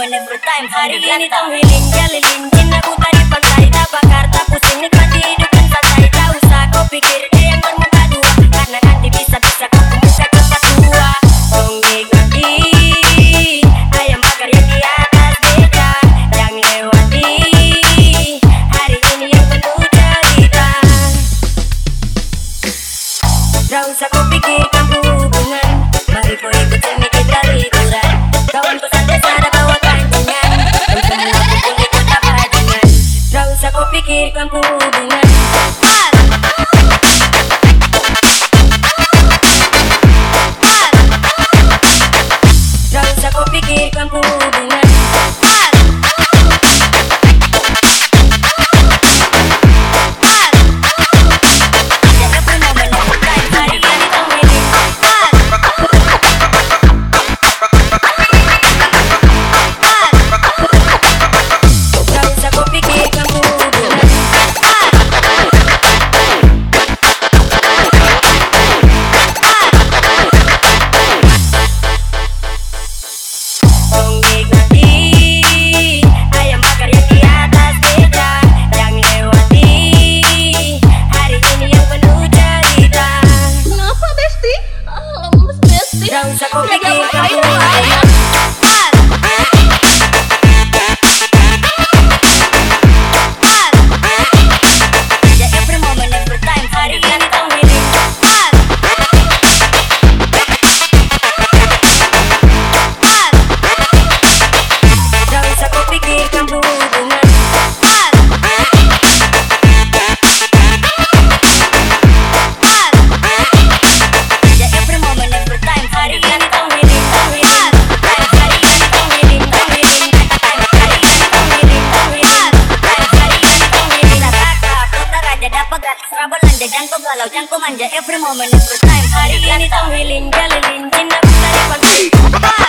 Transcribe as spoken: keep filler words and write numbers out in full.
moment every time. Hari ini tau healing, jalilin jin aku tadi pantai. Tak bakar, tak pusing, nikmati hidup dan santai. Tak usah kau pikir dia yang bermuka dua, karena nanti bisa-bisa kau bisa cepat tua. Dong nikmati ayam bakar yang di atas beda, yang lewati hari ini yang penuh cerita. Gak usah kau pikirkan hubungan, mari kau ikut sini kita liburan. Kawanku santai sada bawa kancingan, dan semua kumpul ikut bajingan. Gak usah kau pikirkan hubungan. Gak usah kau pikirkan hubungan. Gak usah kau pikirkan hubungan. Ya every moment every time, hari ini tau healing. Gak usah kau pikirkan hubungan. Ya every moment every time, hari ini tau healing, tau healing. Hari ini tau healing, tau healing. Hari ini tau healing, tau healing. Hari ini tau healing. Kakak, putar aja dapat gratis rabelan, jangko galau, jangko manja. Every moment every time, hari ini tau healing, jalilin jin aku tadi pantai.